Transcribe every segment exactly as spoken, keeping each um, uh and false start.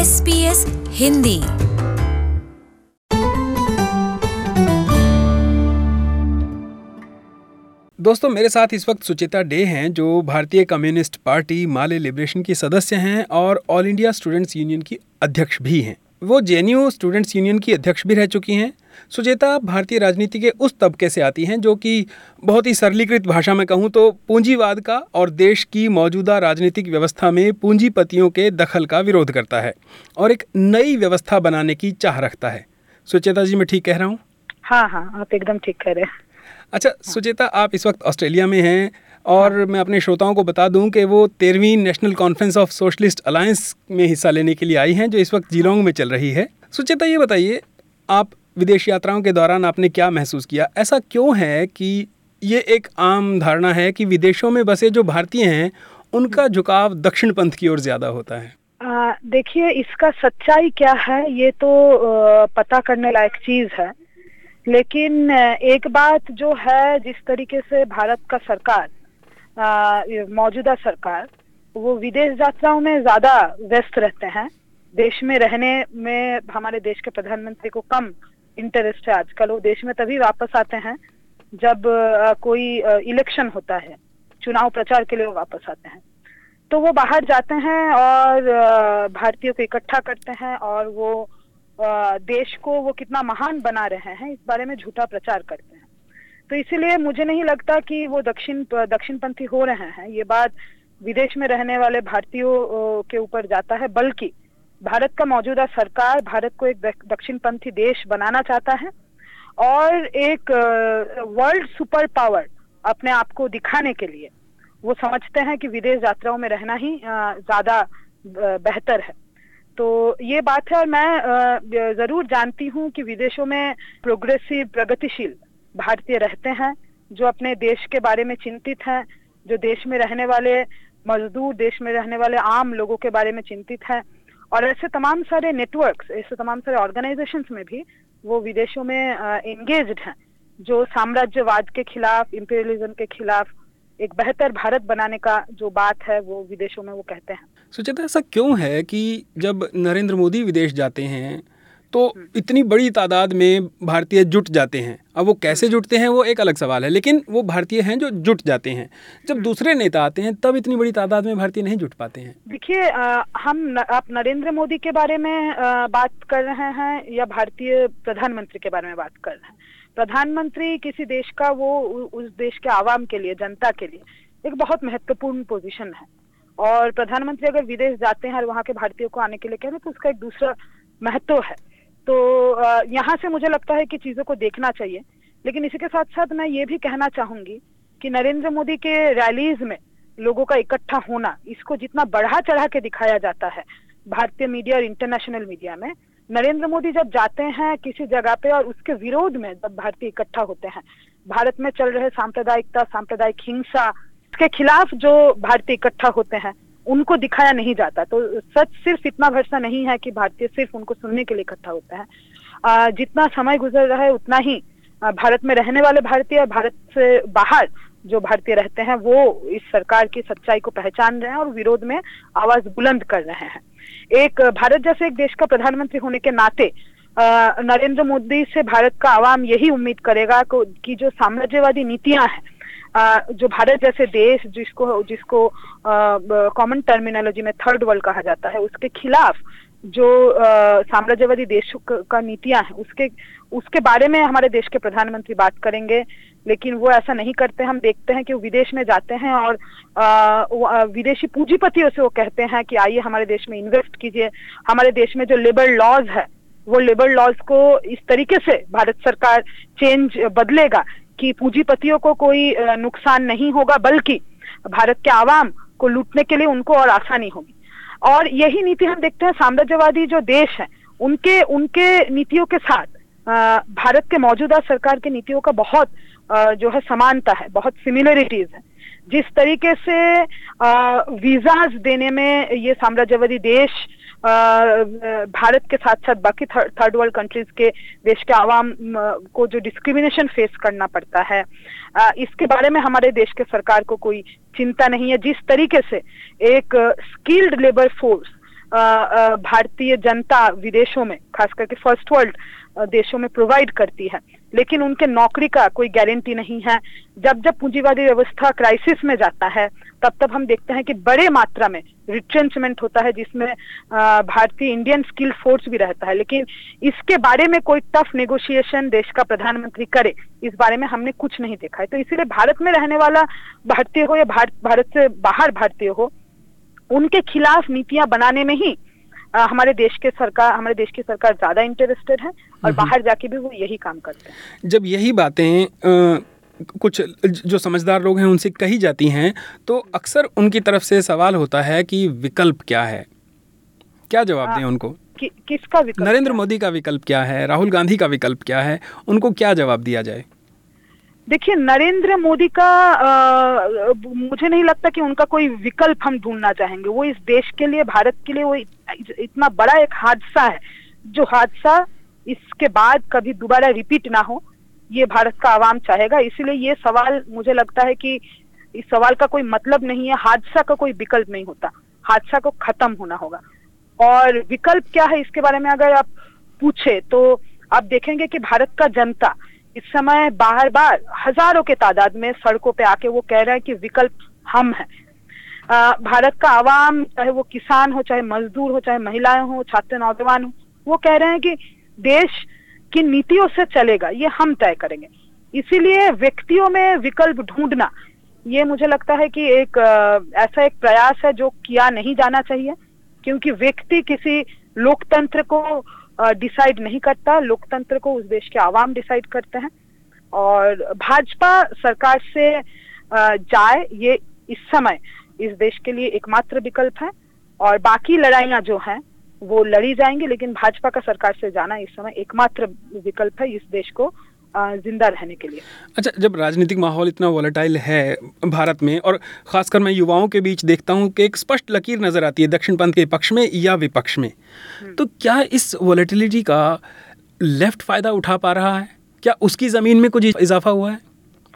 S B S Hindi. दोस्तों, मेरे साथ इस वक्त सुचेता डे हैं, जो भारतीय कम्युनिस्ट पार्टी माले लिबरेशन की सदस्य हैं और ऑल इंडिया स्टूडेंट्स यूनियन की अध्यक्ष भी हैं। वो J N U students union की अध्यक्ष भी रह चुकी हैं। सुचेता भारतीय राजनीति के उस तबके से आती हैं जो कि बहुत ही सरलीकृत भाषा में कहूँ तो पूंजीवाद का और देश की मौजूदा राजनीतिक व्यवस्था में पूंजीपतियों के दखल का विरोध करता है और एक नई व्यवस्था बनाने की चाह रखता है। सुचेता जी, मैं ठीक कह रहा हूँ? हाँ हाँ, आप एकदम ठीक कह रहे हैं। अच्छा सुचेता, आप इस वक्त ऑस्ट्रेलिया में हैं और हाँ। मैं अपने श्रोताओं को बता दूं कि वो तेरहवीं national conference of socialist alliance में हिस्सा लेने के लिए आई हैं, जो इस वक्त जीलोंग में चल रही है। सुचेता, ये बताइए, आप विदेश यात्राओं के दौरान आपने क्या महसूस किया? ऐसा क्यों है कि ये एक आम धारणा है कि विदेशों में बसे जो भारतीय हैं उनका झुकाव दक्षिणपंथ की ओर ज्यादा होता है? देखिए, इसका सच्चाई क्या है ये तो आ, पता करने लायक चीज है, लेकिन एक बात जो है, जिस तरीके से भारत का सरकार, मौजूदा सरकार, वो विदेश यात्राओं में ज्यादा व्यस्त रहते हैं। देश में रहने में हमारे देश के प्रधानमंत्री को कम इंटरेस्ट है आजकल। वो देश में तभी वापस आते हैं जब आ, कोई इलेक्शन होता है, चुनाव प्रचार के लिए वो वापस आते हैं। तो वो बाहर जाते हैं और भारतीयों को इकट्ठा करते हैं और वो देश को वो कितना महान बना रहे हैं इस बारे में झूठा प्रचार करते हैं। तो इसीलिए मुझे नहीं लगता कि वो दक्षिण दक्षिणपंथी हो रहे हैं। ये बात विदेश में रहने वाले भारतीयों के ऊपर जाता है, बल्कि भारत का मौजूदा सरकार भारत को एक दक्षिणपंथी देश बनाना चाहता है और एक वर्ल्ड सुपर पावर अपने आप को दिखाने के लिए वो समझते हैं कि विदेश यात्राओं में रहना ही ज्यादा बेहतर है। तो ये बात है, और मैं जरूर जानती हूँ कि विदेशों में प्रोग्रेसिव, प्रगतिशील भारतीय रहते हैं जो अपने देश के बारे में चिंतित हैं, जो देश में रहने वाले मजदूर, देश में रहने वाले आम लोगों के बारे में चिंतित हैं। और ऐसे तमाम सारे नेटवर्क्स, ऐसे तमाम सारे ऑर्गेनाइजेशंस में भी वो विदेशों में एंगेज्ड हैं, जो साम्राज्यवाद के खिलाफ, इंपीरियलिज्म के खिलाफ एक बेहतर भारत बनाने का जो बात है वो विदेशों में वो कहते हैं। सुचेता, ऐसा क्यों है कि जब नरेंद्र मोदी विदेश जाते हैं तो इतनी बड़ी तादाद में भारतीय जुट जाते हैं? अब वो कैसे जुटते हैं वो एक अलग सवाल है, लेकिन वो भारतीय हैं जो जुट जाते हैं। जब दूसरे नेता आते हैं तब इतनी बड़ी तादाद में भारतीय नहीं जुट पाते हैं। देखिए, हम न, आप नरेंद्र मोदी के बारे में आ, बात कर रहे हैं या भारतीय प्रधानमंत्री के बारे में बात कर रहे हैं? प्रधानमंत्री किसी देश का, वो उस देश के आवाम के लिए, जनता के लिए एक बहुत महत्वपूर्ण पोजीशन है। और प्रधानमंत्री अगर विदेश जाते हैं और वहाँ के भारतीयों को आने के लिए कह रहे हैं तो उसका एक दूसरा महत्व है। तो यहाँ से मुझे लगता है कि चीजों को देखना चाहिए। लेकिन इसी के साथ साथ मैं ये भी कहना चाहूंगी कि नरेंद्र मोदी के रैलीज में लोगों का इकट्ठा होना, इसको जितना बढ़ा चढ़ा के दिखाया जाता है भारतीय मीडिया और इंटरनेशनल मीडिया में, नरेंद्र मोदी जब जाते हैं किसी जगह पे और उसके विरोध में जब भारतीय इकट्ठा होते हैं, भारत में चल रहे सांप्रदायिकता, सांप्रदायिक हिंसा के खिलाफ जो भारतीय इकट्ठा होते हैं उनको दिखाया नहीं जाता। तो सच सिर्फ इतना भरोसा नहीं है कि भारतीय सिर्फ उनको सुनने के लिए इकट्ठा होता है। जितना समय गुजर रहा है उतना ही भारत में रहने वाले भारतीय और भारत से बाहर जो भारतीय रहते हैं वो इस सरकार की सच्चाई को पहचान रहे हैं और विरोध में आवाज बुलंद कर रहे हैं। एक भारत जैसे एक देश का प्रधानमंत्री होने के नाते नरेंद्र मोदी से भारत का आवाम यही उम्मीद करेगा कि जो साम्राज्यवादी नीतियां हैं, जो भारत जैसे देश जिसको जिसको कॉमन टर्मिनोलॉजी में थर्ड वर्ल्ड कहा जाता है, उसके खिलाफ जो साम्राज्यवादी देशों का नीतियां हैं, उसके उसके बारे में हमारे देश के प्रधानमंत्री बात करेंगे। लेकिन वो ऐसा नहीं करते। हम देखते हैं कि वो विदेश में जाते हैं और आ, विदेशी पूंजीपतियों से वो कहते हैं कि आइए हमारे देश में इन्वेस्ट कीजिए। हमारे देश में जो लेबर लॉज है, वो लेबर लॉज को इस तरीके से भारत सरकार चेंज बदलेगा कि पूंजीपतियों को कोई नुकसान नहीं होगा, बल्कि भारत के आवाम को लूटने के लिए उनको और आसानी होगी। और यही नीति हम देखते हैं साम्राज्यवादी जो देश है उनके उनके नीतियों के साथ भारत के मौजूदा सरकार की नीतियों का बहुत जो है समानता है, बहुत सिमिलरिटीज है। जिस तरीके से वीजाज देने में ये साम्राज्यवादी देश भारत के साथ साथ बाकी थर्ड वर्ल्ड कंट्रीज के देश के आवाम को जो डिस्क्रिमिनेशन फेस करना पड़ता है, इसके बारे में हमारे देश के सरकार को कोई चिंता नहीं है। जिस तरीके से एक skilled labour force Bharatiya Janata विदेशों में, खास करके फर्स्ट वर्ल्ड देशों में प्रोवाइड करती है, लेकिन उनके नौकरी का कोई गारंटी नहीं है। जब जब पूंजीवादी व्यवस्था क्राइसिस में जाता है तब तब हम देखते हैं कि बड़े मात्रा में रिट्रेंचमेंट होता है, जिसमें भारतीय इंडियन स्किल फोर्स भी रहता है। लेकिन इसके बारे में कोई टफ नेगोशिएशन देश का प्रधानमंत्री करे, इस बारे में हमने कुछ नहीं देखा है। तो इसीलिए भारत में रहने वाला भारतीय हो या भारत भारत से बाहर भारतीय हो, उनके खिलाफ नीतियां बनाने में ही आ, हमारे देश के सरकार हमारे देश की सरकार ज्यादा इंटरेस्टेड है, और बाहर जाके भी वो यही काम करते हैं। जब यही बातें आ, कुछ जो समझदार लोग हैं उनसे कही जाती हैं, तो अक्सर उनकी तरफ से सवाल होता है कि विकल्प क्या है, क्या जवाब दें उनको? कि, किसका विकल्प? नरेंद्र मोदी का विकल्प क्या है, राहुल गांधी का विकल्प क्या है, उनको क्या जवाब दिया जाए? देखिए, नरेंद्र मोदी का आ, मुझे नहीं लगता कि उनका कोई विकल्प हम ढूंढना चाहेंगे। वो इस देश के लिए, भारत के लिए वो इतना बड़ा एक हादसा है, जो हादसा इसके बाद कभी दोबारा रिपीट ना हो, ये भारत का आवाम चाहेगा। इसीलिए ये सवाल, मुझे लगता है कि इस सवाल का कोई मतलब नहीं है। हादसा का कोई विकल्प नहीं होता, हादसा को खत्म होना होगा। और विकल्प क्या है, इसके बारे में अगर आप पूछे तो आप देखेंगे कि भारत का जनता इस समय बार बार हजारों के तादाद में सड़कों पे आके वो कह रहा है कि विकल्प हम हैं। भारत का आवाम, चाहे वो किसान हो, चाहे मजदूर हो, चाहे महिलाएं हो, छात्र नौजवान हो, वो कह रहे हैं कि देश की नीतियों से चलेगा, ये हम तय करेंगे। इसीलिए व्यक्तियों में विकल्प ढूंढना, ये मुझे लगता है कि एक ऐसा एक प्रयास है जो किया नहीं जाना चाहिए, क्योंकि व्यक्ति किसी लोकतंत्र को डिसाइड नहीं करता, लोकतंत्र को उस देश के आवाम डिसाइड करते हैं। और भाजपा सरकार से जाए, ये इस समय इस देश के लिए एकमात्र विकल्प है, और बाकी लड़ाइयां जो हैं वो लड़ी जाएंगी, लेकिन भाजपा का सरकार से जाना इस समय एकमात्र विकल्प है इस देश को जिंदा रहने के लिए। अच्छा, जब राजनीतिक माहौल इतना वॉलेटाइल है भारत में, और खासकर मैं युवाओं के बीच देखता हूं कि एक स्पष्ट लकीर नजर आती है दक्षिणपंथ के पक्ष में या विपक्ष में, तो क्या इस वॉलेटिलिटी का लेफ्ट फायदा उठा पा रहा है? क्या उसकी जमीन में कुछ इजाफा हुआ है?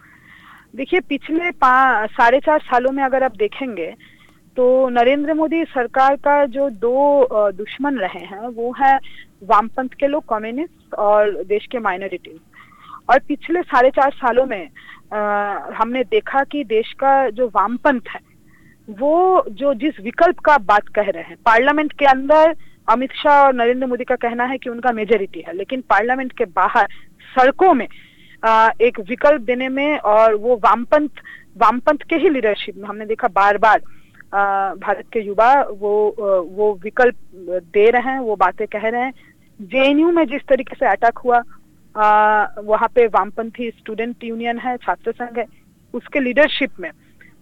देखिए, पिछले साढ़े चार सालों में अगर आप देखेंगे तो नरेंद्र मोदी सरकार का जो दो दुश्मन रहे हैं वो है वामपंथ के लोग, कम्युनिस्ट, और देश के माइनॉरिटीज। और पिछले साढ़े चार सालों में आ, हमने देखा कि देश का जो वामपंथ है वो जो जिस विकल्प का बात कह रहे हैं, पार्लियामेंट के अंदर अमित शाह और नरेंद्र मोदी का कहना है कि उनका मेजॉरिटी है, लेकिन पार्लियामेंट के बाहर सड़कों में आ, एक विकल्प देने में, और वो वामपंथ वामपंथ के ही लीडरशिप में हमने देखा बार बार आ, भारत के युवा वो वो विकल्प दे रहे हैं, वो बातें कह रहे हैं। जेएनयू में जिस तरीके से अटैक हुआ, आ, वहाँ पे वामपंथी स्टूडेंट यूनियन है, छात्र संघ है, उसके लीडरशिप में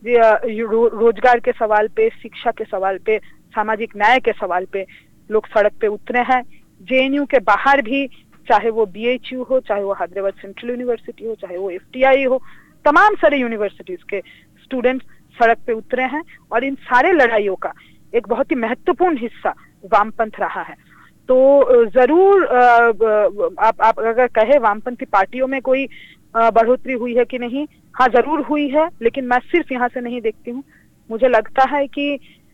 रो, रोजगार के सवाल पे, शिक्षा के सवाल पे, सामाजिक न्याय के सवाल पे लोग सड़क पे उतरे हैं। जेएनयू के बाहर भी, चाहे वो बीएचयू हो, चाहे वो हैदराबाद सेंट्रल यूनिवर्सिटी हो, चाहे वो एफटीआई हो, तमाम सारे यूनिवर्सिटीज के स्टूडेंट सड़क पे उतरे हैं। और इन सारे लड़ाइयों का एक बहुत ही महत्वपूर्ण हिस्सा वामपंथ रहा है। तो जरूर आप, आप अगर कहे वामपंथी पार्टियों में कोई बढ़ोतरी हुई है कि नहीं, हाँ जरूर हुई है, लेकिन मैं सिर्फ यहाँ से नहीं देखती हूँ। मुझे लगता है कि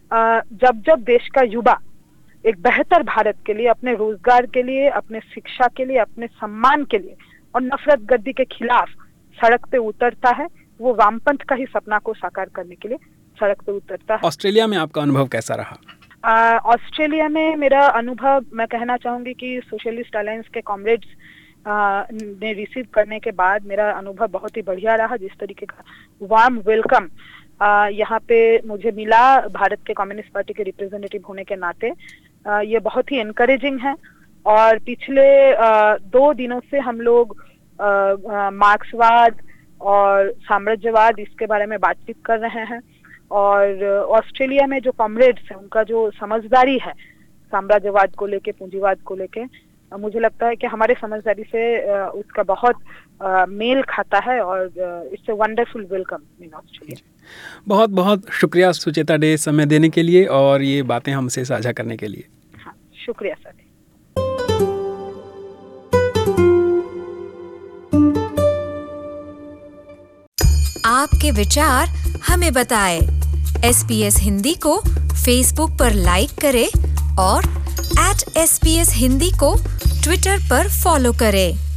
जब जब देश का युवा एक बेहतर भारत के लिए, अपने रोजगार के लिए, अपने शिक्षा के लिए, अपने सम्मान के लिए और नफरत गर्दी के खिलाफ सड़क पे उतरता है, वो वामपंथ का ही सपना को साकार करने के लिए सड़क पे उतरता है। ऑस्ट्रेलिया में आपका अनुभव कैसा रहा? ऑस्ट्रेलिया में मेरा अनुभव, मैं कहना चाहूंगी कि सोशलिस्ट अलायंस के कॉमरेड्स ने रिसीव करने के बाद मेरा अनुभव बहुत ही बढ़िया रहा। जिस तरीके का वार्म वेलकम यहाँ पे मुझे मिला भारत के कम्युनिस्ट पार्टी के रिप्रेजेंटेटिव होने के नाते, आ, ये बहुत ही एनकरेजिंग है। और पिछले आ, दो दिनों से हम लोग मार्क्सवाद और साम्राज्यवाद इसके बारे में बातचीत कर रहे हैं। और ऑस्ट्रेलिया में जो कॉमरेड्स हैं उनका जो समझदारी है साम्राज्यवाद को लेके, पूंजीवाद को लेके, मुझे लगता है कि हमारे समझदारी से उसका बहुत मेल खाता है। और it's a wonderful welcome in Australia. बहुत बहुत शुक्रिया सुचेता डे समय देने के लिए और ये बातें हमसे साझा करने के लिए। हाँ, शुक्रिया सर। आपके विचार हमें बताएं। एस पी एस हिंदी को फेसबुक पर लाइक करें और at S P S Hindi को ट्विटर पर फॉलो करें।